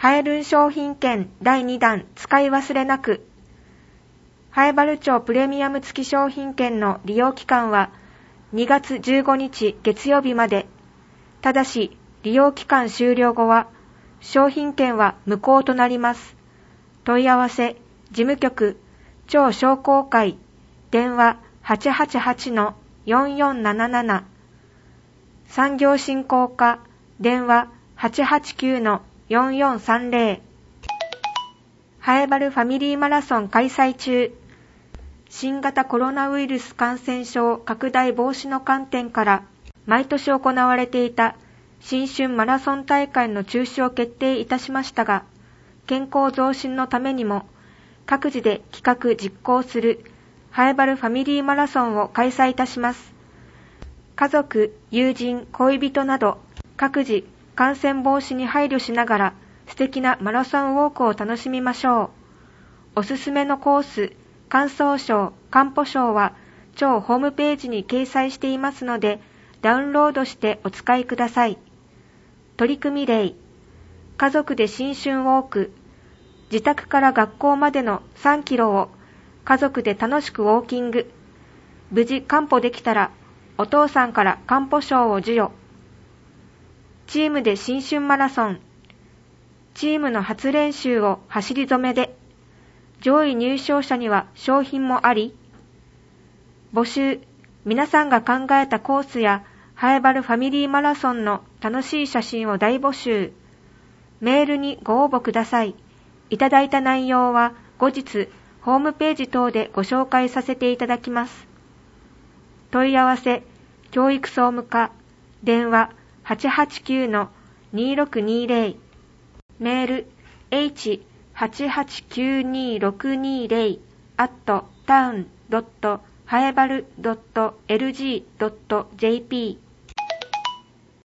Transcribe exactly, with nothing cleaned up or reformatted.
ハエルン商品券だいにだん使い忘れなく。ハエバル町プレミアム付き商品券の利用期間はにがつじゅうごにち月曜日まで。ただし、利用期間終了後は、商品券は無効となります。問い合わせ、事務局、町商工会、電話 はちはちはちのよんよんなななな、産業振興課、電話 はちはちきゅうのよんよんさんぜろ。ハエバルファミリーマラソン開催中。新型コロナウイルス感染症拡大防止の観点から、毎年行われていた新春マラソン大会の中止を決定いたしましたが、健康増進のためにも、各自で企画実行するハエバルファミリーマラソンを開催いたします。家族、友人、恋人など、各自感染防止に配慮しながら素敵なマラソンウォークを楽しみましょう。おすすめのコース、感想賞、かんぽ賞は町ホームページに掲載していますので、ダウンロードしてお使いください。取り組み例、家族で新春ウォーク、自宅から学校までのさんキロを家族で楽しくウォーキング。無事完歩できたら、お父さんから完歩賞を授与。チームで新春マラソン。チームの初練習を走り初めで。上位入賞者には賞品もあり。募集。皆さんが考えたコースやハエバルファミリーマラソンの楽しい写真を大募集。メールにご応募ください。いただいた内容は後日ホームページ等でご紹介させていただきます。問い合わせ、教育総務課、電話 はちはちきゅうのにろくにぜろ、メール エイチはちはちきゅうにろくにぜろ アットタウン ドット ハエバル ドット エルジー ドット ジェーピー